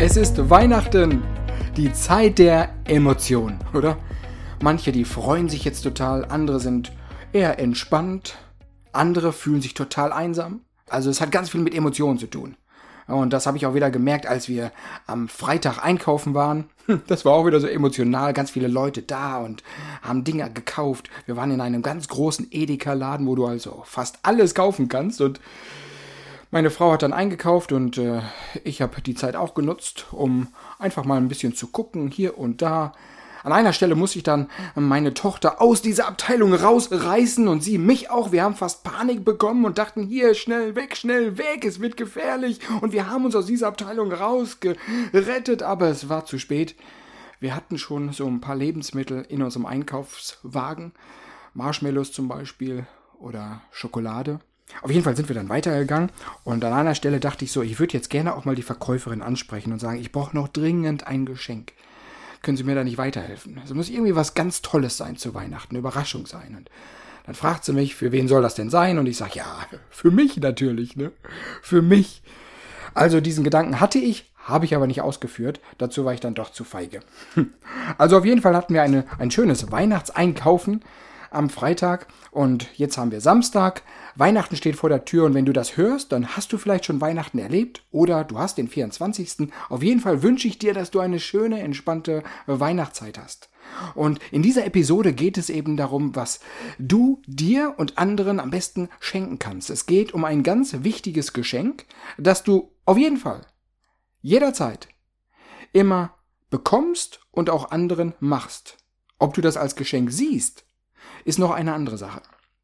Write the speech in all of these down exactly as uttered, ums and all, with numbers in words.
Es ist Weihnachten, die Zeit der Emotionen, oder? Manche, die freuen sich jetzt total, andere sind eher entspannt, andere fühlen sich total einsam. Also es hat ganz viel mit Emotionen zu tun. Und das habe ich auch wieder gemerkt, als wir am Freitag einkaufen waren. Das war auch wieder so emotional, ganz viele Leute da und haben Dinge gekauft. Wir waren in einem ganz großen Edeka-Laden, wo du also fast alles kaufen kannst. Und meine Frau hat dann eingekauft und äh, ich habe die Zeit auch genutzt, um einfach mal ein bisschen zu gucken, hier und da. An einer Stelle musste ich dann meine Tochter aus dieser Abteilung rausreißen und sie mich auch. Wir haben fast Panik bekommen und dachten, hier, schnell weg, schnell weg, es wird gefährlich. Und wir haben uns aus dieser Abteilung rausgerettet, aber es war zu spät. Wir hatten schon so ein paar Lebensmittel in unserem Einkaufswagen, Marshmallows zum Beispiel oder Schokolade. Auf jeden Fall sind wir dann weitergegangen und an einer Stelle dachte ich so, ich würde jetzt gerne auch mal die Verkäuferin ansprechen und sagen, ich brauche noch dringend ein Geschenk. Können Sie mir da nicht weiterhelfen? Es muss irgendwie was ganz Tolles sein zu Weihnachten, eine Überraschung sein. Und dann fragt sie mich, für wen soll das denn sein? Und ich sage, ja, für mich natürlich, ne? Für mich. Also diesen Gedanken hatte ich, habe ich aber nicht ausgeführt. Dazu war ich dann doch zu feige. Also auf jeden Fall hatten wir eine, ein schönes Weihnachtseinkaufen am Freitag und jetzt haben wir Samstag. Weihnachten steht vor der Tür und wenn du das hörst, dann hast du vielleicht schon Weihnachten erlebt oder du hast den vierundzwanzigsten Auf jeden Fall wünsche ich dir, dass du eine schöne, entspannte Weihnachtszeit hast. Und in dieser Episode geht es eben darum, was du dir und anderen am besten schenken kannst. Es geht um ein ganz wichtiges Geschenk, das du auf jeden Fall jederzeit immer bekommst und auch anderen machst. Ob du das als Geschenk siehst, ist noch eine andere Sache.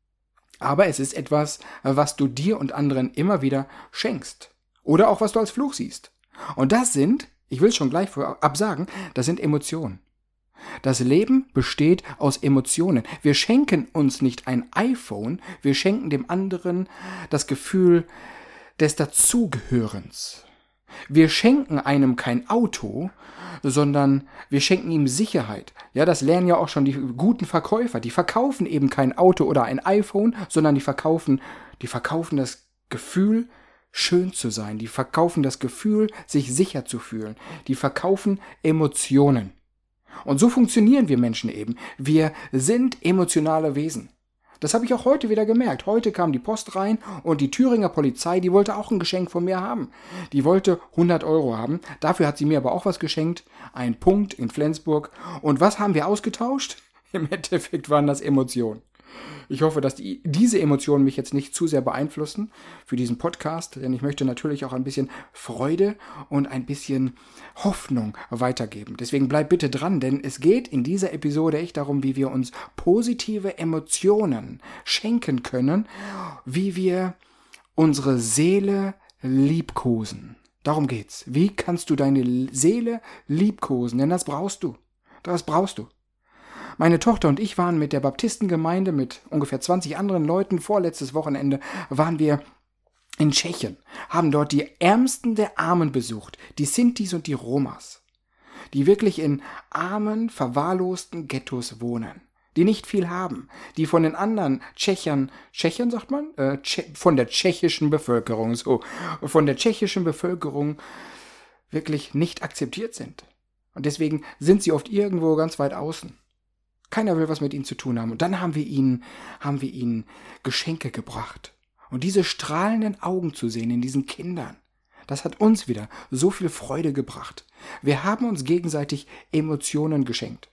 Aber es ist etwas, was du dir und anderen immer wieder schenkst. Oder auch was du als Fluch siehst. Und das sind, ich will es schon gleich vorab sagen, das sind Emotionen. Das Leben besteht aus Emotionen. Wir schenken uns nicht ein iPhone, wir schenken dem anderen das Gefühl des Dazugehörens. Wir schenken einem kein Auto, sondern wir schenken ihm Sicherheit. Ja, das lernen ja auch schon die guten Verkäufer. Die verkaufen eben kein Auto oder ein iPhone, sondern die verkaufen, die verkaufen das Gefühl, schön zu sein. Die verkaufen das Gefühl, sich sicher zu fühlen. Die verkaufen Emotionen. Und so funktionieren wir Menschen eben. Wir sind emotionale Wesen. Das habe ich auch heute wieder gemerkt. Heute kam die Post rein und die Thüringer Polizei, die wollte auch ein Geschenk von mir haben. Die wollte hundert Euro haben. Dafür hat sie mir aber auch was geschenkt. Ein Punkt in Flensburg. Und was haben wir ausgetauscht? Im Endeffekt waren das Emotionen. Ich hoffe, dass die, diese Emotionen mich jetzt nicht zu sehr beeinflussen für diesen Podcast, denn ich möchte natürlich auch ein bisschen Freude und ein bisschen Hoffnung weitergeben. Deswegen bleib bitte dran, denn es geht in dieser Episode echt darum, wie wir uns positive Emotionen schenken können, wie wir unsere Seele liebkosen. Darum geht's. Wie kannst du deine Seele liebkosen? Denn das brauchst du. Das brauchst du. Meine Tochter und ich waren mit der Baptistengemeinde, mit ungefähr zwanzig anderen Leuten, vorletztes Wochenende waren wir in Tschechien, haben dort die Ärmsten der Armen besucht, die Sintis und die Romas, die wirklich in armen, verwahrlosten Ghettos wohnen, die nicht viel haben, die von den anderen Tschechern, Tschechern sagt man, äh, Tsche- von der tschechischen Bevölkerung, so, von der tschechischen Bevölkerung wirklich nicht akzeptiert sind. Und deswegen sind sie oft irgendwo ganz weit außen. Keiner will was mit ihnen zu tun haben. Und dann haben wir ihnen, haben wir ihnen Geschenke gebracht. Und diese strahlenden Augen zu sehen in diesen Kindern, das hat uns wieder so viel Freude gebracht. Wir haben uns gegenseitig Emotionen geschenkt.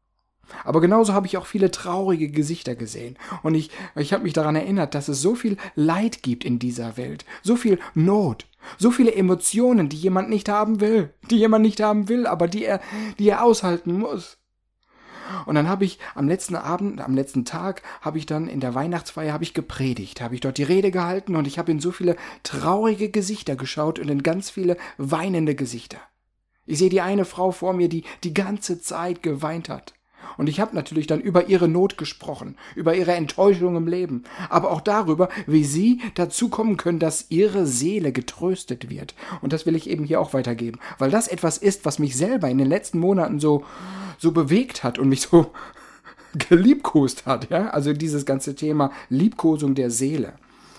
Aber genauso habe ich auch viele traurige Gesichter gesehen. Und ich, ich habe mich daran erinnert, dass es so viel Leid gibt in dieser Welt. So viel Not. So viele Emotionen, die jemand nicht haben will. Die jemand nicht haben will, aber die er, die er aushalten muss. Und dann habe ich am letzten Abend, am letzten Tag, habe ich dann in der Weihnachtsfeier habe ich gepredigt, habe ich dort die Rede gehalten und ich habe in so viele traurige Gesichter geschaut und in ganz viele weinende Gesichter. Ich sehe die eine Frau vor mir, die die ganze Zeit geweint hat. Und ich habe natürlich dann über ihre Not gesprochen, über ihre Enttäuschung im Leben, aber auch darüber, wie sie dazu kommen können, dass ihre Seele getröstet wird. Und das will ich eben hier auch weitergeben, weil das etwas ist, was mich selber in den letzten Monaten so, so bewegt hat und mich so geliebkost hat. Ja? Also dieses ganze Thema Liebkosung der Seele.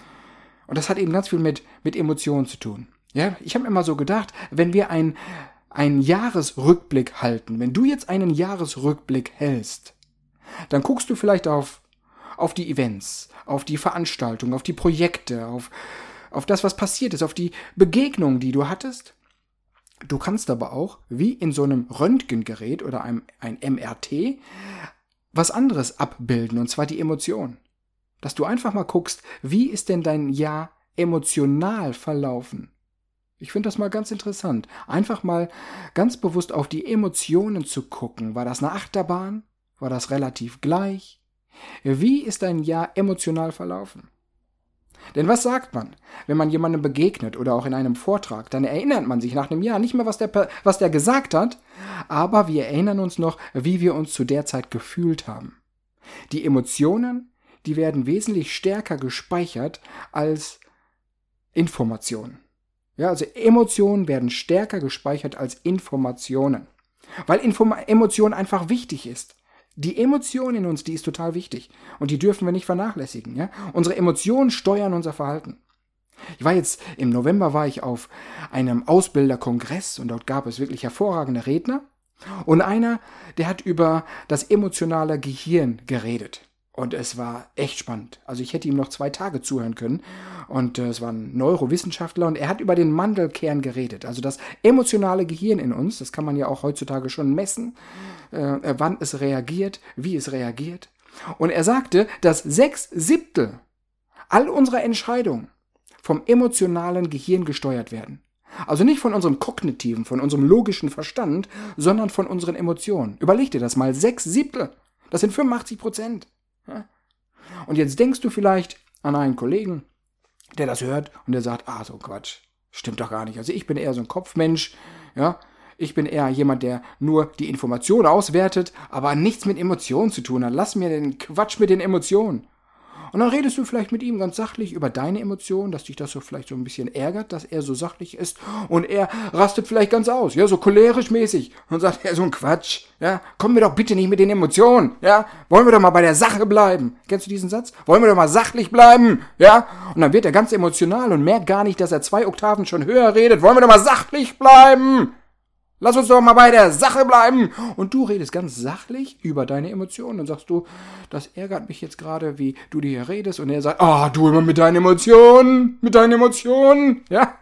Und das hat eben ganz viel mit, mit Emotionen zu tun. Ja? Ich habe immer so gedacht, wenn wir ein einen Jahresrückblick halten, wenn du jetzt einen Jahresrückblick hältst, dann guckst du vielleicht auf, auf die Events, auf die Veranstaltungen, auf die Projekte, auf, auf das, was passiert ist, auf die Begegnungen, die du hattest. Du kannst aber auch, wie in so einem Röntgengerät oder einem ein M R T, was anderes abbilden, und zwar die Emotion. Dass du einfach mal guckst, wie ist denn dein Jahr emotional verlaufen? Ich finde das mal ganz interessant. Einfach mal ganz bewusst auf die Emotionen zu gucken. War das eine Achterbahn? War das relativ gleich? Wie ist dein Jahr emotional verlaufen? Denn was sagt man, wenn man jemandem begegnet oder auch in einem Vortrag? Dann erinnert man sich nach einem Jahr nicht mehr, was der, was der gesagt hat, aber wir erinnern uns noch, wie wir uns zu der Zeit gefühlt haben. Die Emotionen, die werden wesentlich stärker gespeichert als Informationen. Ja, also Emotionen werden stärker gespeichert als Informationen, weil Inform- Emotion einfach wichtig ist. Die Emotion in uns, die ist total wichtig und die dürfen wir nicht vernachlässigen. Ja? Unsere Emotionen steuern unser Verhalten. Ich war jetzt, im November war ich auf einem Ausbilderkongress und dort gab es wirklich hervorragende Redner und einer, der hat über das emotionale Gehirn geredet. Und es war echt spannend. Also ich hätte ihm noch zwei Tage zuhören können. Und äh, es war ein Neurowissenschaftler und er hat über den Mandelkern geredet. Also das emotionale Gehirn in uns, das kann man ja auch heutzutage schon messen, äh, wann es reagiert, wie es reagiert. Und er sagte, dass sechs Siebtel all unserer Entscheidungen vom emotionalen Gehirn gesteuert werden. Also nicht von unserem kognitiven, von unserem logischen Verstand, sondern von unseren Emotionen. Überleg dir das mal, sechs Siebtel, das sind fünfundachtzig Prozent. Und jetzt denkst du vielleicht an einen Kollegen, der das hört und der sagt, ah, so Quatsch, stimmt doch gar nicht. Also ich bin eher so ein Kopfmensch, ja, ich bin eher jemand, der nur die Information auswertet, aber nichts mit Emotionen zu tun hat. Lass mir den Quatsch mit den Emotionen. Und dann redest du vielleicht mit ihm ganz sachlich über deine Emotionen, dass dich das so vielleicht so ein bisschen ärgert, dass er so sachlich ist und er rastet vielleicht ganz aus, ja, so cholerisch mäßig und sagt, ja, so ein Quatsch, ja, kommen wir doch bitte nicht mit den Emotionen, ja, wollen wir doch mal bei der Sache bleiben. Kennst du diesen Satz? Wollen wir doch mal sachlich bleiben, ja? Und dann wird er ganz emotional und merkt gar nicht, dass er zwei Oktaven schon höher redet. Wollen wir doch mal sachlich bleiben? Lass uns doch mal bei der Sache bleiben. Und du redest ganz sachlich über deine Emotionen. Dann sagst du, das ärgert mich jetzt gerade, wie du dir hier redest. Und er sagt, ah, oh, du immer mit deinen Emotionen, mit deinen Emotionen, ja.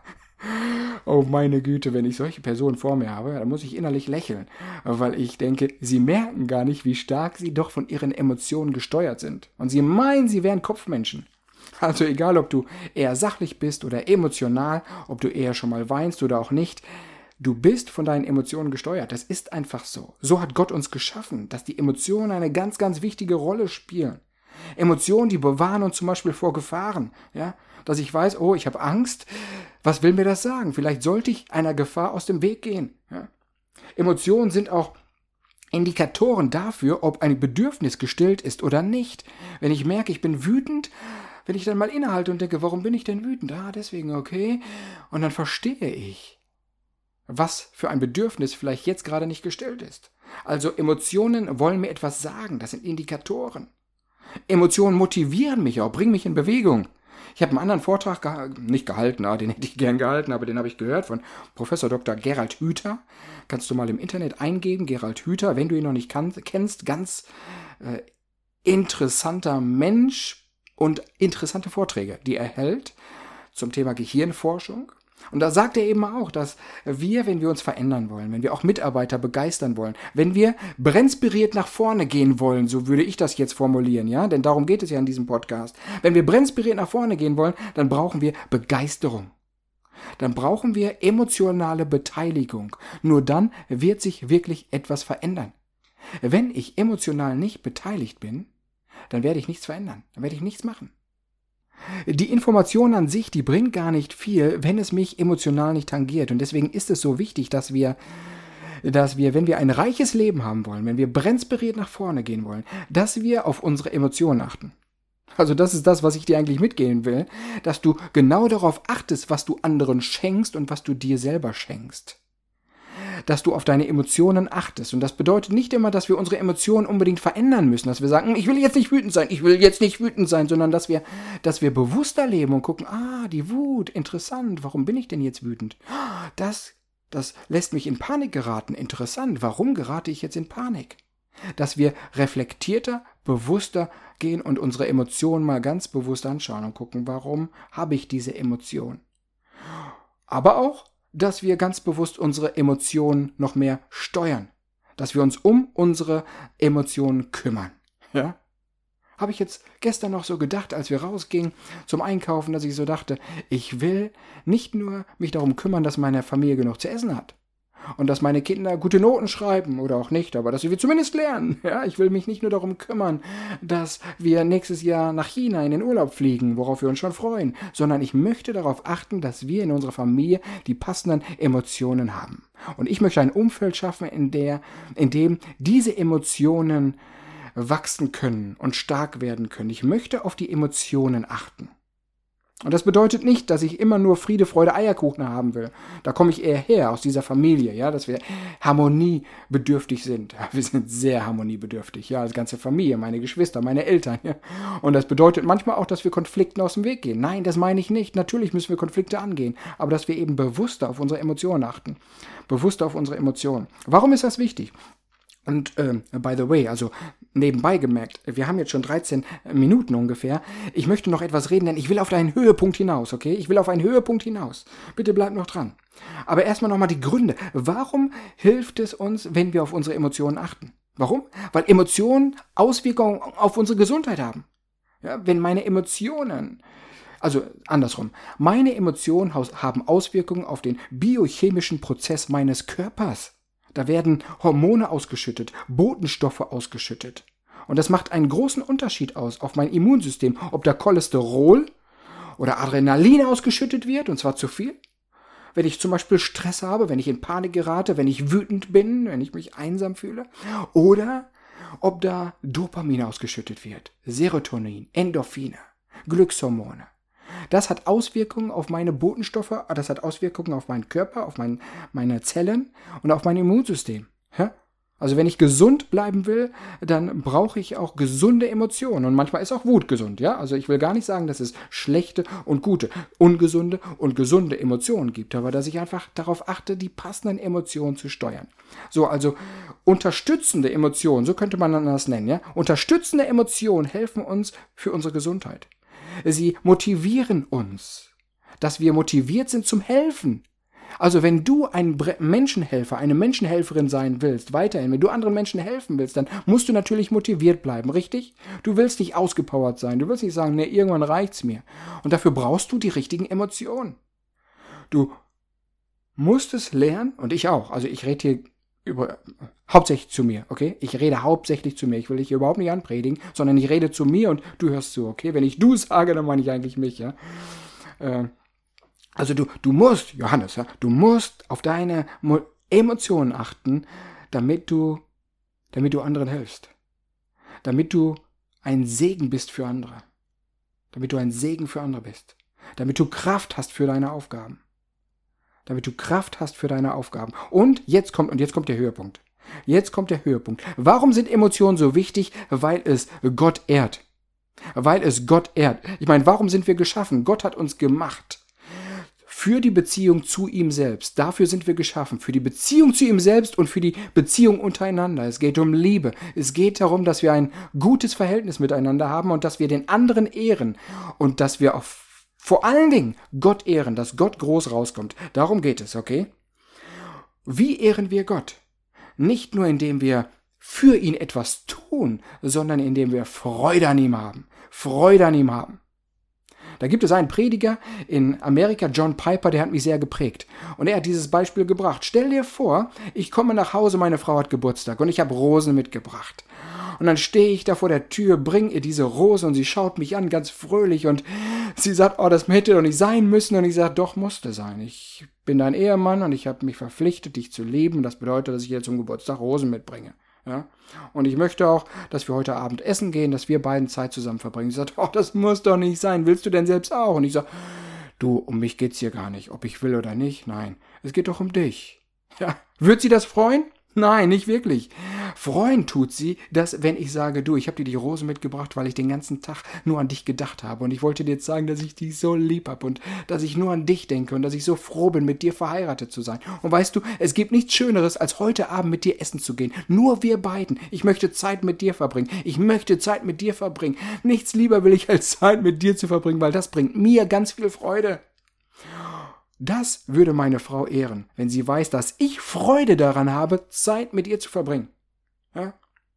Oh meine Güte, wenn ich solche Personen vor mir habe, dann muss ich innerlich lächeln. Weil ich denke, sie merken gar nicht, wie stark sie doch von ihren Emotionen gesteuert sind. Und sie meinen, sie wären Kopfmenschen. Also egal, ob du eher sachlich bist oder emotional, ob du eher schon mal weinst oder auch nicht, du bist von deinen Emotionen gesteuert. Das ist einfach so. So hat Gott uns geschaffen, dass die Emotionen eine ganz, ganz wichtige Rolle spielen. Emotionen, die bewahren uns zum Beispiel vor Gefahren. Ja? Dass ich weiß, oh, ich habe Angst. Was will mir das sagen? Vielleicht sollte ich einer Gefahr aus dem Weg gehen. Ja? Emotionen sind auch Indikatoren dafür, ob ein Bedürfnis gestillt ist oder nicht. Wenn ich merke, ich bin wütend, wenn ich dann mal innehalte und denke, warum bin ich denn wütend? Ah, deswegen, okay. Und dann verstehe ich, was für ein Bedürfnis vielleicht jetzt gerade nicht gestillt ist. Also Emotionen wollen mir etwas sagen, das sind Indikatoren. Emotionen motivieren mich auch, bringen mich in Bewegung. Ich habe einen anderen Vortrag geha- nicht gehalten, ah, den hätte ich gern gehalten, aber den habe ich gehört von Professor Doktor Gerald Hüther. Kannst du mal im Internet eingeben, Gerald Hüther, wenn du ihn noch nicht kann, kennst, ganz äh, interessanter Mensch und interessante Vorträge, die er hält zum Thema Gehirnforschung. Und da sagt er eben auch, dass wir, wenn wir uns verändern wollen, wenn wir auch Mitarbeiter begeistern wollen, wenn wir brennspiriert nach vorne gehen wollen, so würde ich das jetzt formulieren, ja, denn darum geht es ja in diesem Podcast. Wenn wir brennspiriert nach vorne gehen wollen, dann brauchen wir Begeisterung. Dann brauchen wir emotionale Beteiligung. Nur dann wird sich wirklich etwas verändern. Wenn ich emotional nicht beteiligt bin, dann werde ich nichts verändern, dann werde ich nichts machen. Die Information an sich, die bringt gar nicht viel, wenn es mich emotional nicht tangiert. Und deswegen ist es so wichtig, dass wir, dass wir, wenn wir ein reiches Leben haben wollen, wenn wir brennspiriert nach vorne gehen wollen, dass wir auf unsere Emotionen achten. Also das ist das, was ich dir eigentlich mitgehen will, dass du genau darauf achtest, was du anderen schenkst und was du dir selber schenkst. Dass du auf deine Emotionen achtest. Und das bedeutet nicht immer, dass wir unsere Emotionen unbedingt verändern müssen, dass wir sagen, ich will jetzt nicht wütend sein, ich will jetzt nicht wütend sein, sondern dass wir, dass wir bewusster leben und gucken, ah, die Wut, interessant, warum bin ich denn jetzt wütend? Das, das lässt mich in Panik geraten. Interessant, warum gerate ich jetzt in Panik? Dass wir reflektierter, bewusster gehen und unsere Emotionen mal ganz bewusst anschauen und gucken, warum habe ich diese Emotion? Aber auch, dass wir ganz bewusst unsere Emotionen noch mehr steuern. Dass wir uns um unsere Emotionen kümmern. Ja? Habe ich jetzt gestern noch so gedacht, als wir rausgingen zum Einkaufen, dass ich so dachte, ich will nicht nur mich darum kümmern, dass meine Familie genug zu essen hat. Und dass meine Kinder gute Noten schreiben oder auch nicht, aber dass wir zumindest lernen. Ja, ich will mich nicht nur darum kümmern, dass wir nächstes Jahr nach China in den Urlaub fliegen, worauf wir uns schon freuen, sondern ich möchte darauf achten, dass wir in unserer Familie die passenden Emotionen haben. Und ich möchte ein Umfeld schaffen, in der, in dem diese Emotionen wachsen können und stark werden können. Ich möchte auf die Emotionen achten. Und das bedeutet nicht, dass ich immer nur Friede, Freude, Eierkuchen haben will. Da komme ich eher her, aus dieser Familie, ja, dass wir harmoniebedürftig sind. Ja, wir sind sehr harmoniebedürftig, ja, als ganze Familie, meine Geschwister, meine Eltern, ja. Und das bedeutet manchmal auch, dass wir Konflikten aus dem Weg gehen. Nein, das meine ich nicht. Natürlich müssen wir Konflikte angehen, aber dass wir eben bewusster auf unsere Emotionen achten. Bewusster auf unsere Emotionen. Warum ist das wichtig? Und äh, by the way, also nebenbei gemerkt, wir haben jetzt schon dreizehn Minuten ungefähr. Ich möchte noch etwas reden, denn ich will auf einen Höhepunkt hinaus, okay? Ich will auf einen Höhepunkt hinaus. Bitte bleibt noch dran. Aber erstmal nochmal die Gründe. Warum hilft es uns, wenn wir auf unsere Emotionen achten? Warum? Weil Emotionen Auswirkungen auf unsere Gesundheit haben. Ja, wenn meine Emotionen... Also andersrum. Meine Emotionen haben Auswirkungen auf den biochemischen Prozess meines Körpers. Da werden Hormone ausgeschüttet, Botenstoffe ausgeschüttet. Und das macht einen großen Unterschied aus auf mein Immunsystem, ob da Cholesterol oder Adrenalin ausgeschüttet wird, und zwar zu viel. Wenn ich zum Beispiel Stress habe, wenn ich in Panik gerate, wenn ich wütend bin, wenn ich mich einsam fühle. Oder ob da Dopamin ausgeschüttet wird, Serotonin, Endorphine, Glückshormone. Das hat Auswirkungen auf meine Botenstoffe, das hat Auswirkungen auf meinen Körper, auf mein, meine Zellen und auf mein Immunsystem. Ja? Also wenn ich gesund bleiben will, dann brauche ich auch gesunde Emotionen. Und manchmal ist auch Wut gesund. Ja? Also ich will gar nicht sagen, dass es schlechte und gute, ungesunde und gesunde Emotionen gibt, aber dass ich einfach darauf achte, die passenden Emotionen zu steuern. So, also unterstützende Emotionen, so könnte man das nennen. Ja? Unterstützende Emotionen helfen uns für unsere Gesundheit. Sie motivieren uns, dass wir motiviert sind zum Helfen. Also wenn du ein Menschenhelfer, eine Menschenhelferin sein willst, weiterhin, wenn du anderen Menschen helfen willst, dann musst du natürlich motiviert bleiben, richtig? Du willst nicht ausgepowert sein, du willst nicht sagen, nee, irgendwann reicht's mir. Und dafür brauchst du die richtigen Emotionen. Du musst es lernen, und ich auch, also ich rede hier über, hauptsächlich zu mir, okay? Ich rede hauptsächlich zu mir. Ich will dich hier überhaupt nicht anpredigen, sondern ich rede zu mir und du hörst zu, okay? Wenn ich du sage, dann meine ich eigentlich mich, ja? Äh, also du, du musst, Johannes, ja, du musst auf deine Mo- Emotionen achten, damit du, damit du anderen hilfst. Damit du ein Segen bist für andere. Damit du ein Segen für andere bist. Damit du Kraft hast für deine Aufgaben. Damit du Kraft hast für deine Aufgaben. Und jetzt kommt, und jetzt kommt der Höhepunkt. Jetzt kommt der Höhepunkt. Warum sind Emotionen so wichtig? Weil es Gott ehrt. Weil es Gott ehrt. Ich meine, warum sind wir geschaffen? Gott hat uns gemacht. Für die Beziehung zu ihm selbst. Dafür sind wir geschaffen. Für die Beziehung zu ihm selbst und für die Beziehung untereinander. Es geht um Liebe. Es geht darum, dass wir ein gutes Verhältnis miteinander haben und dass wir den anderen ehren. Und dass wir auf vor allen Dingen Gott ehren, dass Gott groß rauskommt. Darum geht es, okay? Wie ehren wir Gott? Nicht nur, indem wir für ihn etwas tun, sondern indem wir Freude an ihm haben. Freude an ihm haben. Da gibt es einen Prediger in Amerika, John Piper, der hat mich sehr geprägt. Und er hat dieses Beispiel gebracht. Stell dir vor, ich komme nach Hause, meine Frau hat Geburtstag und ich habe Rosen mitgebracht. Und dann stehe ich da vor der Tür, bringe ihr diese Rose und sie schaut mich an, ganz fröhlich. Und sie sagt, oh, das hätte doch nicht sein müssen. Und ich sage, doch, musste sein. Ich bin dein Ehemann und ich habe mich verpflichtet, dich zu lieben. Das bedeutet, dass ich ihr zum Geburtstag Rosen mitbringe. Ja? Und ich möchte auch, dass wir heute Abend essen gehen, dass wir beiden Zeit zusammen verbringen. Sie sagt, oh, das muss doch nicht sein. Willst du denn selbst auch? Und ich sage, du, um mich geht's hier gar nicht. Ob ich will oder nicht, nein. Es geht doch um dich. Ja. Wird sie das freuen? Nein, nicht wirklich. Freuen tut sie, dass, wenn ich sage, du, ich habe dir die Rosen mitgebracht, weil ich den ganzen Tag nur an dich gedacht habe und ich wollte dir jetzt sagen, dass ich dich so lieb habe und dass ich nur an dich denke und dass ich so froh bin, mit dir verheiratet zu sein. Und weißt du, es gibt nichts Schöneres, als heute Abend mit dir essen zu gehen. Nur wir beiden. Ich möchte Zeit mit dir verbringen. Ich möchte Zeit mit dir verbringen. Nichts lieber will ich, als Zeit mit dir zu verbringen, weil das bringt mir ganz viel Freude. Das würde meine Frau ehren, wenn sie weiß, dass ich Freude daran habe, Zeit mit ihr zu verbringen. Ja?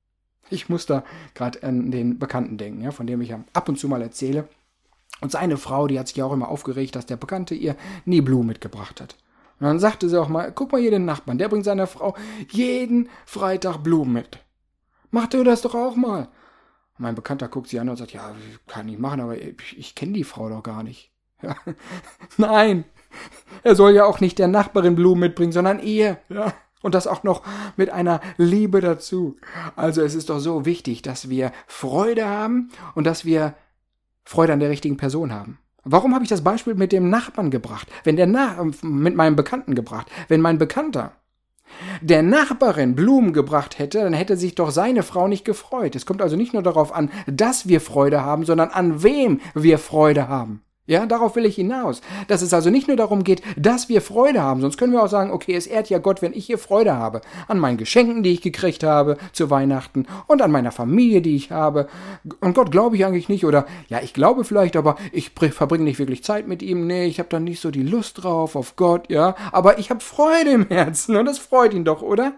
Ich muss da gerade an den Bekannten denken, ja, von dem ich ab und zu mal erzähle. Und seine Frau, die hat sich ja auch immer aufgeregt, dass der Bekannte ihr nie Blumen mitgebracht hat. Und dann sagte sie auch mal, guck mal hier den Nachbarn, der bringt seiner Frau jeden Freitag Blumen mit. Mach du das doch auch mal. Und mein Bekannter guckt sie an und sagt, ja, kann ich machen, aber ich, ich kenne die Frau doch gar nicht. Ja. Nein, er soll ja auch nicht der Nachbarin Blumen mitbringen, sondern ihr. Ja. Und das auch noch mit einer Liebe dazu. Also es ist doch so wichtig, dass wir Freude haben und dass wir Freude an der richtigen Person haben. Warum habe ich das Beispiel mit dem Nachbarn gebracht? Wenn der Nach- mit meinem Bekannten gebracht. Wenn mein Bekannter der Nachbarin Blumen gebracht hätte, dann hätte sich doch seine Frau nicht gefreut. Es kommt also nicht nur darauf an, dass wir Freude haben, sondern an wem wir Freude haben. Ja, darauf will ich hinaus. Dass es also nicht nur darum geht, dass wir Freude haben, sonst können wir auch sagen, okay, es ehrt ja Gott, wenn ich hier Freude habe. An meinen Geschenken, die ich gekriegt habe zu Weihnachten und an meiner Familie, die ich habe. Und Gott glaube ich eigentlich nicht oder, ja, ich glaube vielleicht, aber ich verbringe nicht wirklich Zeit mit ihm. Nee, ich habe da nicht so die Lust drauf auf Gott, ja. Aber ich habe Freude im Herzen und das freut ihn doch, oder?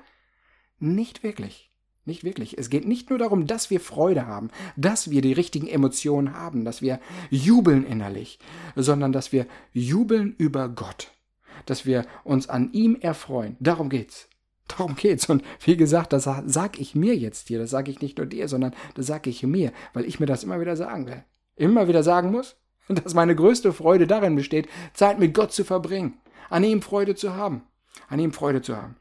Nicht wirklich. Nicht wirklich. Es geht nicht nur darum, dass wir Freude haben, dass wir die richtigen Emotionen haben, dass wir jubeln innerlich, sondern dass wir jubeln über Gott, dass wir uns an ihm erfreuen. Darum geht's. Darum geht's. Und wie gesagt, das sage ich mir jetzt hier, das sage ich nicht nur dir, sondern das sage ich mir, weil ich mir das immer wieder sagen will. Immer wieder sagen muss, dass meine größte Freude darin besteht, Zeit mit Gott zu verbringen, an ihm Freude zu haben, an ihm Freude zu haben.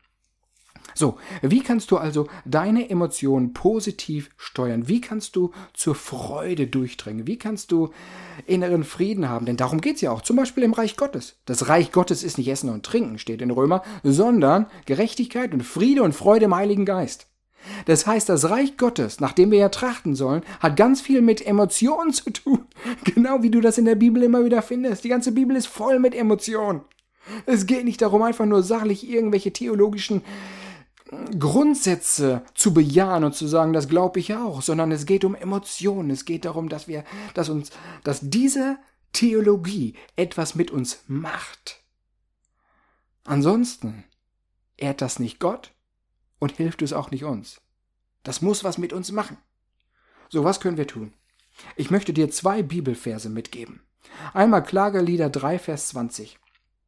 So, wie kannst du also deine Emotionen positiv steuern? Wie kannst du zur Freude durchdringen? Wie kannst du inneren Frieden haben? Denn darum geht es ja auch, zum Beispiel im Reich Gottes. Das Reich Gottes ist nicht Essen und Trinken, steht in Römer, sondern Gerechtigkeit und Friede und Freude im Heiligen Geist. Das heißt, das Reich Gottes, nach dem wir ja trachten sollen, hat ganz viel mit Emotionen zu tun. Genau wie du das in der Bibel immer wieder findest. Die ganze Bibel ist voll mit Emotionen. Es geht nicht darum, einfach nur sachlich irgendwelche theologischen Grundsätze zu bejahen und zu sagen, das glaube ich auch, sondern es geht um Emotionen. Es geht darum, dass wir, dass uns, dass diese Theologie etwas mit uns macht. Ansonsten ehrt das nicht Gott und hilft es auch nicht uns. Das muss was mit uns machen. So, was können wir tun? Ich möchte dir zwei Bibelverse mitgeben. Einmal Klagelieder drei, Vers zwanzig.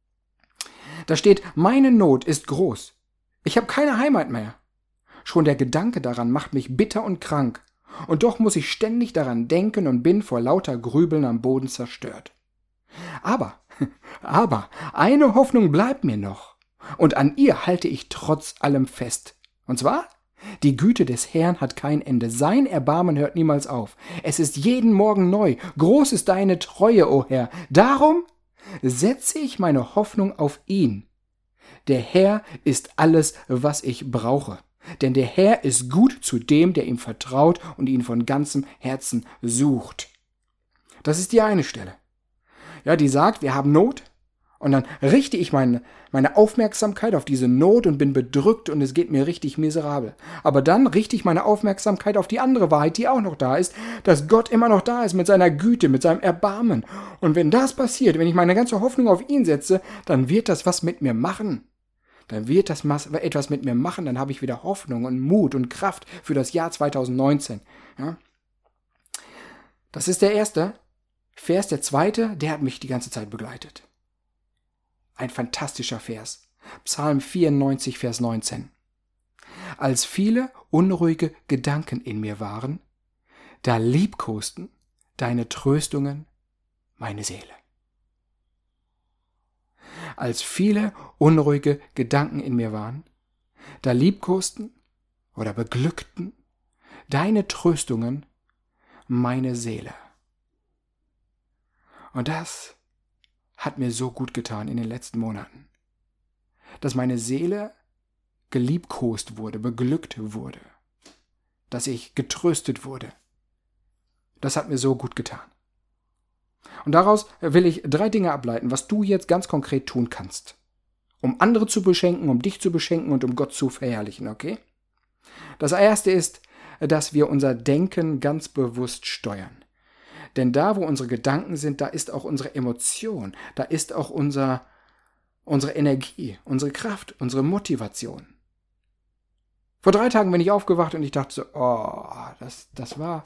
Da steht, meine Not ist groß. Ich habe keine Heimat mehr. Schon der Gedanke daran macht mich bitter und krank. Und doch muss ich ständig daran denken und bin vor lauter Grübeln am Boden zerstört. Aber, aber, eine Hoffnung bleibt mir noch. Und an ihr halte ich trotz allem fest. Und zwar, die Güte des Herrn hat kein Ende. Sein Erbarmen hört niemals auf. Es ist jeden Morgen neu. Groß ist deine Treue, o Herr. Darum setze ich meine Hoffnung auf ihn. Der Herr ist alles, was ich brauche. Denn der Herr ist gut zu dem, der ihm vertraut und ihn von ganzem Herzen sucht. Das ist die eine Stelle. Ja, die sagt, wir haben Not. Und dann richte ich meine, meine Aufmerksamkeit auf diese Not und bin bedrückt und es geht mir richtig miserabel. Aber dann richte ich meine Aufmerksamkeit auf die andere Wahrheit, die auch noch da ist, dass Gott immer noch da ist mit seiner Güte, mit seinem Erbarmen. Und wenn das passiert, wenn ich meine ganze Hoffnung auf ihn setze, dann wird das was mit mir machen. Dann wird das etwas mit mir machen, dann habe ich wieder Hoffnung und Mut und Kraft für das Jahr zwanzig neunzehn. Ja? Das ist der erste Vers. Der zweite, der hat mich die ganze Zeit begleitet. Ein fantastischer Vers. Psalm vierundneunzig, Vers neunzehn. Als viele unruhige Gedanken in mir waren, da liebkosten deine Tröstungen meine Seele. Als viele unruhige Gedanken in mir waren, da liebkosten oder beglückten deine Tröstungen meine Seele. Und das hat mir so gut getan in den letzten Monaten, dass meine Seele geliebkost wurde, beglückt wurde. dass ich getröstet wurde. Das hat mir so gut getan. Und daraus will ich drei Dinge ableiten, was du jetzt ganz konkret tun kannst. Um andere zu beschenken, um dich zu beschenken und um Gott zu verherrlichen, okay? Das erste ist, dass wir unser Denken ganz bewusst steuern. Denn da, wo unsere Gedanken sind, da ist auch unsere Emotion, da ist auch unser, unsere Energie, unsere Kraft, unsere Motivation. Vor drei Tagen bin ich aufgewacht und ich dachte so, oh, das, das war,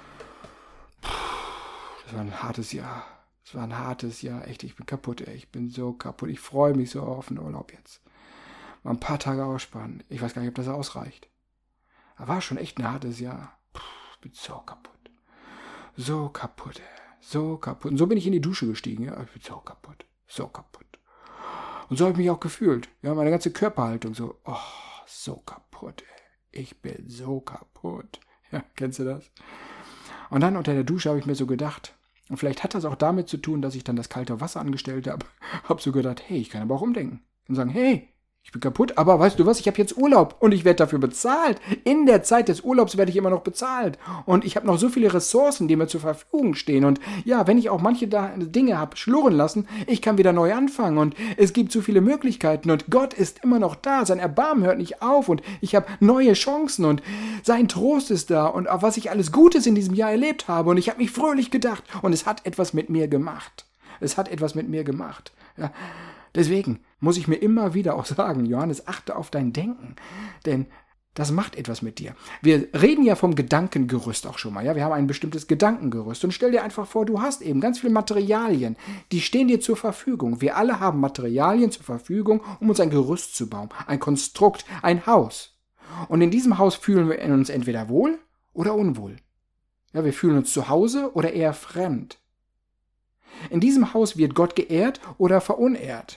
das war ein hartes Jahr. Das war ein hartes Jahr, echt, ich bin kaputt, ey. Ich bin so kaputt. Ich freue mich so auf den Urlaub jetzt. Mal ein paar Tage ausspannen. Ich weiß gar nicht, ob das ausreicht. Aber war schon echt ein hartes Jahr. Puh, ich bin so kaputt. So kaputt, ey. So kaputt. Und so bin ich in die Dusche gestiegen, ja. Ich bin so kaputt. So kaputt. Und so habe ich mich auch gefühlt. Ja, meine ganze Körperhaltung so, oh, so kaputt, ey. Ich bin so kaputt. Ja, kennst du das? Und dann unter der Dusche habe ich mir so gedacht, und vielleicht hat das auch damit zu tun, dass ich dann das kalte Wasser angestellt habe, habe so gedacht, hey, ich kann aber auch umdenken und sagen, hey, ich bin kaputt, aber weißt du was, ich habe jetzt Urlaub und ich werde dafür bezahlt. In der Zeit des Urlaubs werde ich immer noch bezahlt. Und ich habe noch so viele Ressourcen, die mir zur Verfügung stehen. Und ja, wenn ich auch manche Dinge habe schlurren lassen, ich kann wieder neu anfangen. Und es gibt so viele Möglichkeiten. Und Gott ist immer noch da. Sein Erbarmen hört nicht auf. Und ich habe neue Chancen. Und sein Trost ist da. Und auf was ich alles Gutes in diesem Jahr erlebt habe. Und ich habe mich fröhlich gedacht. Und es hat etwas mit mir gemacht. Es hat etwas mit mir gemacht. Ja. Deswegen muss ich mir immer wieder auch sagen, Johannes, achte auf dein Denken, denn das macht etwas mit dir. Wir reden ja vom Gedankengerüst auch schon mal, ja, wir haben ein bestimmtes Gedankengerüst und stell dir einfach vor, du hast eben ganz viele Materialien, die stehen dir zur Verfügung. Wir alle haben Materialien zur Verfügung, um uns ein Gerüst zu bauen, ein Konstrukt, ein Haus. Und in diesem Haus fühlen wir uns entweder wohl oder unwohl. Ja, wir fühlen uns zu Hause oder eher fremd. In diesem Haus wird Gott geehrt oder verunehrt.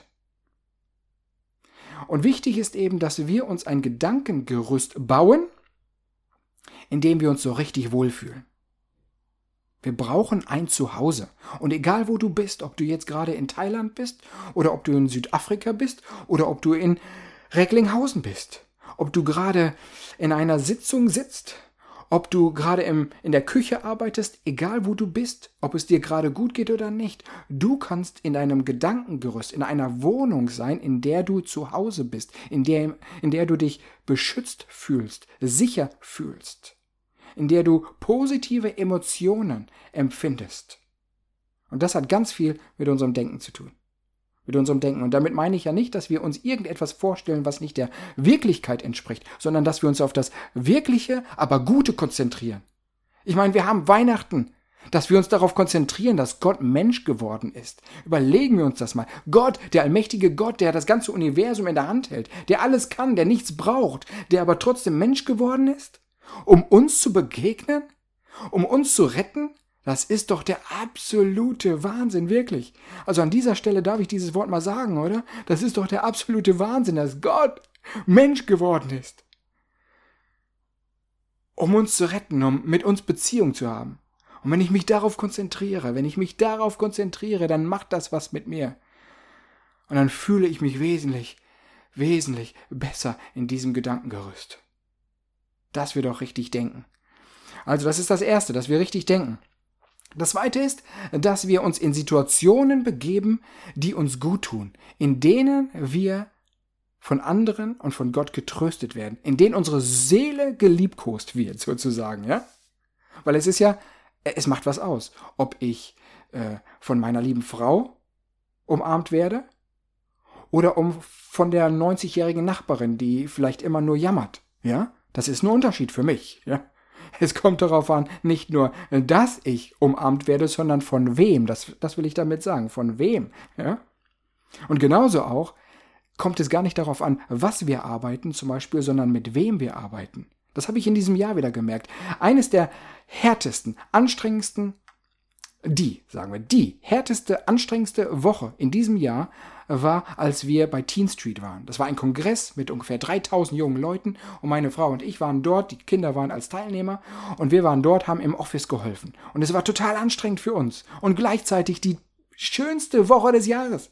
Und wichtig ist eben, dass wir uns ein Gedankengerüst bauen, in dem wir uns so richtig wohlfühlen. Wir brauchen ein Zuhause. Und egal wo du bist, ob du jetzt gerade in Thailand bist oder ob du in Südafrika bist oder ob du in Recklinghausen bist, ob du gerade in einer Sitzung sitzt, ob du gerade im, in der Küche arbeitest, egal wo du bist, ob es dir gerade gut geht oder nicht, du kannst in deinem Gedankengerüst, in einer Wohnung sein, in der du zu Hause bist, in der, in der du dich beschützt fühlst, sicher fühlst, in der du positive Emotionen empfindest. Und das hat ganz viel mit unserem Denken zu tun. Mit unserem Denken. Und damit meine ich ja nicht, dass wir uns irgendetwas vorstellen, was nicht der Wirklichkeit entspricht, sondern dass wir uns auf das Wirkliche, aber Gute konzentrieren. Ich meine, wir haben Weihnachten, dass wir uns darauf konzentrieren, dass Gott Mensch geworden ist. Überlegen wir uns das mal. Gott, der allmächtige Gott, der das ganze Universum in der Hand hält, der alles kann, der nichts braucht, der aber trotzdem Mensch geworden ist, um uns zu begegnen, um uns zu retten. Das ist doch der absolute Wahnsinn, wirklich. Also an dieser Stelle darf ich dieses Wort mal sagen, oder? Das ist doch der absolute Wahnsinn, dass Gott Mensch geworden ist. Um uns zu retten, um mit uns Beziehung zu haben. Und wenn ich mich darauf konzentriere, wenn ich mich darauf konzentriere, dann macht das was mit mir. Und dann fühle ich mich wesentlich, wesentlich besser in diesem Gedankengerüst. Dass wir doch richtig denken. Also das ist das Erste, dass wir richtig denken. Das Zweite ist, dass wir uns in Situationen begeben, die uns gut tun, in denen wir von anderen und von Gott getröstet werden, in denen unsere Seele geliebkost wird, sozusagen, ja? Weil es ist ja, es macht was aus, ob ich äh, von meiner lieben Frau umarmt werde oder um von der neunzigjährigen Nachbarin, die vielleicht immer nur jammert, ja? Das ist ein Unterschied für mich, ja? Es kommt darauf an, nicht nur, dass ich umarmt werde, sondern von wem. Das, das will ich damit sagen. Von wem. Ja? Und genauso auch kommt es gar nicht darauf an, was wir arbeiten zum Beispiel, sondern mit wem wir arbeiten. Das habe ich in diesem Jahr wieder gemerkt. Eines der härtesten, anstrengendsten, die, sagen wir, die härteste, anstrengendste Woche in diesem Jahr war, als wir bei Teen Street waren. Das war ein Kongress mit ungefähr dreitausend jungen Leuten und meine Frau und ich waren dort, die Kinder waren als Teilnehmer und wir waren dort, haben im Office geholfen. Und es war total anstrengend für uns und gleichzeitig die schönste Woche des Jahres.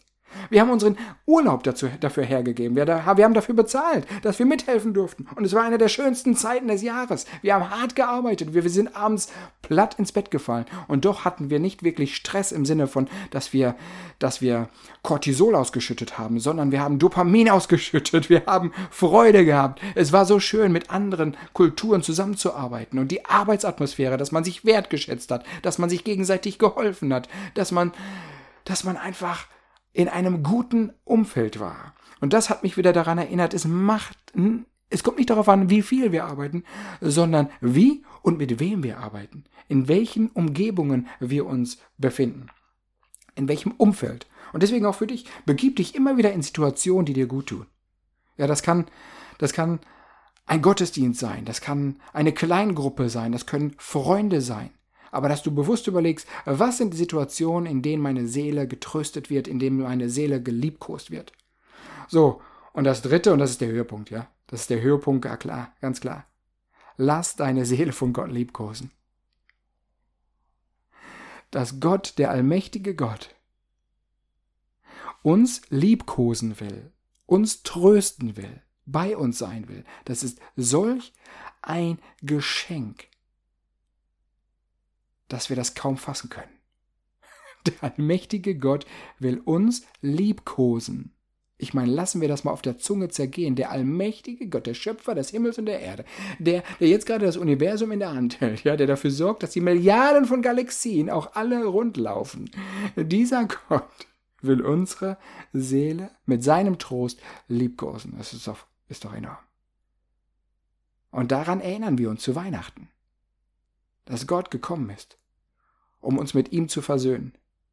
Wir haben unseren Urlaub dazu, dafür hergegeben. Wir, da, wir haben dafür bezahlt, dass wir mithelfen durften. Und es war eine der schönsten Zeiten des Jahres. Wir haben hart gearbeitet. Wir, wir sind abends platt ins Bett gefallen. Und doch hatten wir nicht wirklich Stress im Sinne von, dass wir, dass wir Cortisol ausgeschüttet haben, sondern wir haben Dopamin ausgeschüttet. Wir haben Freude gehabt. Es war so schön, mit anderen Kulturen zusammenzuarbeiten. Und die Arbeitsatmosphäre, dass man sich wertgeschätzt hat, dass man sich gegenseitig geholfen hat, dass man, dass man einfach in einem guten Umfeld war. Und das hat mich wieder daran erinnert, es macht, es kommt nicht darauf an, wie viel wir arbeiten, sondern wie und mit wem wir arbeiten, in welchen Umgebungen wir uns befinden, in welchem Umfeld. Und deswegen auch für dich, begib dich immer wieder in Situationen, die dir gut tun. Ja, das kann, das kann ein Gottesdienst sein, das kann eine Kleingruppe sein, das können Freunde sein. Aber dass du bewusst überlegst, was sind die Situationen, in denen meine Seele getröstet wird, in denen meine Seele geliebkost wird. So, und das dritte, und das ist der Höhepunkt, ja, das ist der Höhepunkt, ja klar, ganz klar. Lass deine Seele von Gott liebkosen. Dass Gott, der allmächtige Gott, uns liebkosen will, uns trösten will, bei uns sein will, das ist solch ein Geschenk, dass wir das kaum fassen können. Der allmächtige Gott will uns liebkosen. Ich meine, lassen wir das mal auf der Zunge zergehen. Der allmächtige Gott, der Schöpfer des Himmels und der Erde, der, der jetzt gerade das Universum in der Hand hält, ja, der dafür sorgt, dass die Milliarden von Galaxien auch alle rundlaufen. Dieser Gott will unsere Seele mit seinem Trost liebkosen. Das ist doch, ist doch enorm. Und daran erinnern wir uns zu Weihnachten, dass Gott gekommen ist, um uns mit ihm zu versöhnen.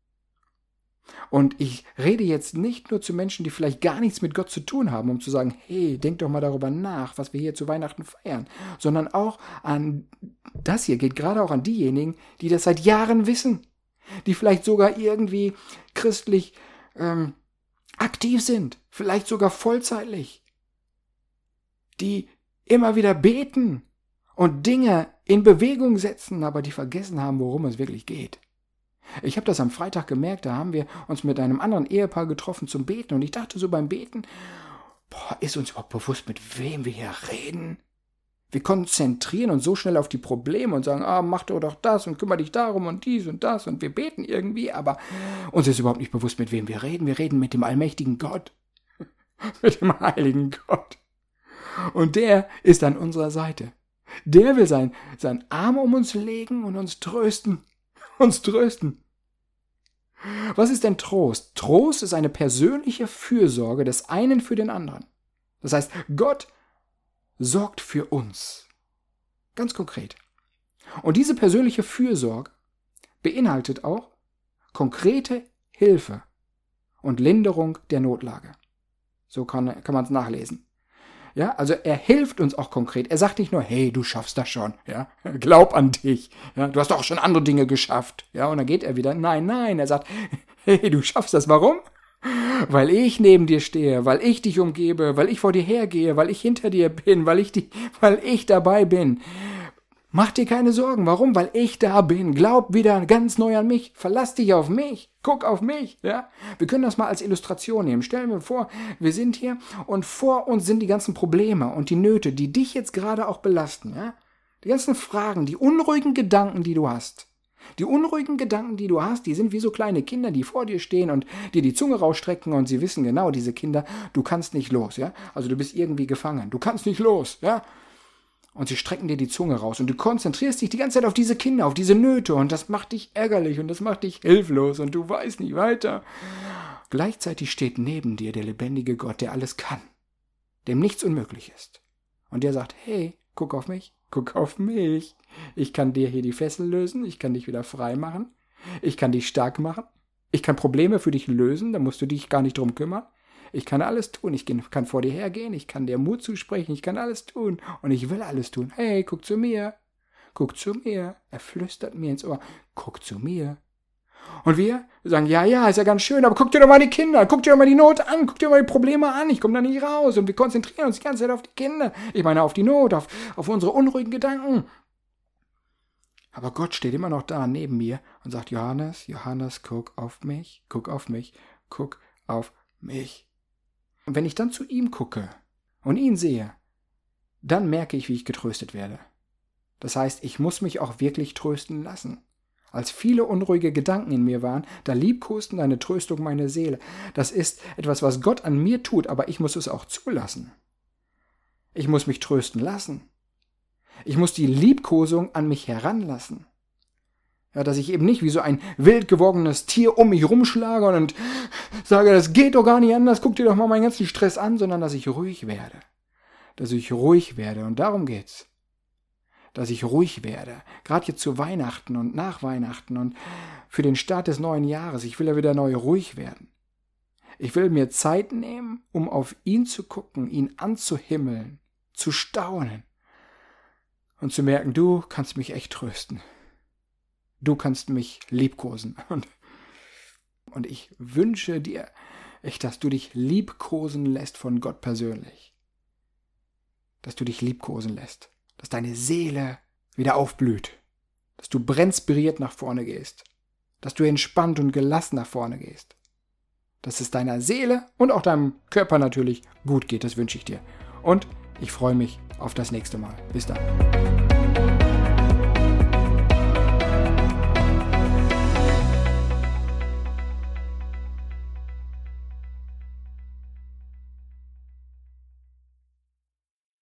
Und ich rede jetzt nicht nur zu Menschen, die vielleicht gar nichts mit Gott zu tun haben, um zu sagen, hey, denk doch mal darüber nach, was wir hier zu Weihnachten feiern, sondern auch an, das hier geht gerade auch an diejenigen, die das seit Jahren wissen, die vielleicht sogar irgendwie christlich ähm, aktiv sind, vielleicht sogar vollzeitlich, die immer wieder beten und Dinge in Bewegung setzen, aber die vergessen haben, worum es wirklich geht. Ich habe das am Freitag gemerkt, da haben wir uns mit einem anderen Ehepaar getroffen zum Beten und ich dachte so beim Beten, boah, ist uns überhaupt bewusst, mit wem wir hier reden? Wir konzentrieren uns so schnell auf die Probleme und sagen, ah, mach doch das und kümmere dich darum und dies und das und wir beten irgendwie, aber uns ist überhaupt nicht bewusst, mit wem wir reden. Wir reden mit dem allmächtigen Gott, mit dem heiligen Gott. Und der ist an unserer Seite. Der will sein, seinen Arm um uns legen und uns trösten. Uns trösten. Was ist denn Trost? Trost ist eine persönliche Fürsorge des einen für den anderen. Das heißt, Gott sorgt für uns. Ganz konkret. Und diese persönliche Fürsorge beinhaltet auch konkrete Hilfe und Linderung der Notlage. So kann, kann man es nachlesen. Ja, also er hilft uns auch konkret. Er sagt nicht nur, hey, du schaffst das schon, ja, glaub an dich, ja, du hast doch schon andere Dinge geschafft, ja, und dann geht er wieder, nein, nein, er sagt, hey, du schaffst das, warum? Weil ich neben dir stehe, weil ich dich umgebe, weil ich vor dir hergehe, weil ich hinter dir bin, weil ich die, weil ich dabei bin. Mach dir keine Sorgen. Warum? Weil ich da bin. Glaub wieder ganz neu an mich. Verlass dich auf mich. Guck auf mich. Ja? Wir können das mal als Illustration nehmen. Stellen wir vor, wir sind hier und vor uns sind die ganzen Probleme und die Nöte, die dich jetzt gerade auch belasten. Ja? Die ganzen Fragen, die unruhigen Gedanken, die du hast. Die unruhigen Gedanken, die du hast, die sind wie so kleine Kinder, die vor dir stehen und dir die Zunge rausstrecken und sie wissen genau, diese Kinder, du kannst nicht los. Ja? Also du bist irgendwie gefangen. Du kannst nicht los. Ja? Und sie strecken dir die Zunge raus und du konzentrierst dich die ganze Zeit auf diese Kinder, auf diese Nöte und das macht dich ärgerlich und das macht dich hilflos und du weißt nicht weiter. Gleichzeitig steht neben dir der lebendige Gott, der alles kann, dem nichts unmöglich ist. Und der sagt, hey, guck auf mich, guck auf mich. Ich kann dir hier die Fessel lösen, ich kann dich wieder frei machen, ich kann dich stark machen, ich kann Probleme für dich lösen, da musst du dich gar nicht drum kümmern. Ich kann alles tun, ich kann vor dir hergehen, ich kann dir Mut zusprechen, ich kann alles tun und ich will alles tun. Hey, guck zu mir, guck zu mir. Er flüstert mir ins Ohr, guck zu mir. Und wir sagen, ja, ja, ist ja ganz schön, aber guck dir doch mal die Kinder, guck dir doch mal die Not an, guck dir mal die Probleme an, ich komme da nicht raus. Und wir konzentrieren uns die ganze Zeit auf die Kinder. Ich meine, auf die Not, auf, auf unsere unruhigen Gedanken. Aber Gott steht immer noch da neben mir und sagt, Johannes, Johannes, guck auf mich, guck auf mich, guck auf mich. Und wenn ich dann zu ihm gucke und ihn sehe, dann merke ich, wie ich getröstet werde. Das heißt, ich muss mich auch wirklich trösten lassen. Als viele unruhige Gedanken in mir waren, da liebkosten deine Tröstung meine Seele. Das ist etwas, was Gott an mir tut, aber ich muss es auch zulassen. Ich muss mich trösten lassen. Ich muss die Liebkosung an mich heranlassen. Ja, dass ich eben nicht wie so ein wild gewordenes Tier um mich rumschlage und sage, das geht doch gar nicht anders, guck dir doch mal meinen ganzen Stress an, sondern dass ich ruhig werde. Dass ich ruhig werde und darum geht's. Dass ich ruhig werde, gerade jetzt zu Weihnachten und nach Weihnachten und für den Start des neuen Jahres. Ich will ja wieder neu ruhig werden. Ich will mir Zeit nehmen, um auf ihn zu gucken, ihn anzuhimmeln, zu staunen und zu merken, du kannst mich echt trösten. Du kannst mich liebkosen. Und, und ich wünsche dir echt, dass du dich liebkosen lässt von Gott persönlich. Dass du dich liebkosen lässt. Dass deine Seele wieder aufblüht. Dass du brennspiriert nach vorne gehst. Dass du entspannt und gelassen nach vorne gehst. Dass es deiner Seele und auch deinem Körper natürlich gut geht. Das wünsche ich dir. Und ich freue mich auf das nächste Mal. Bis dann.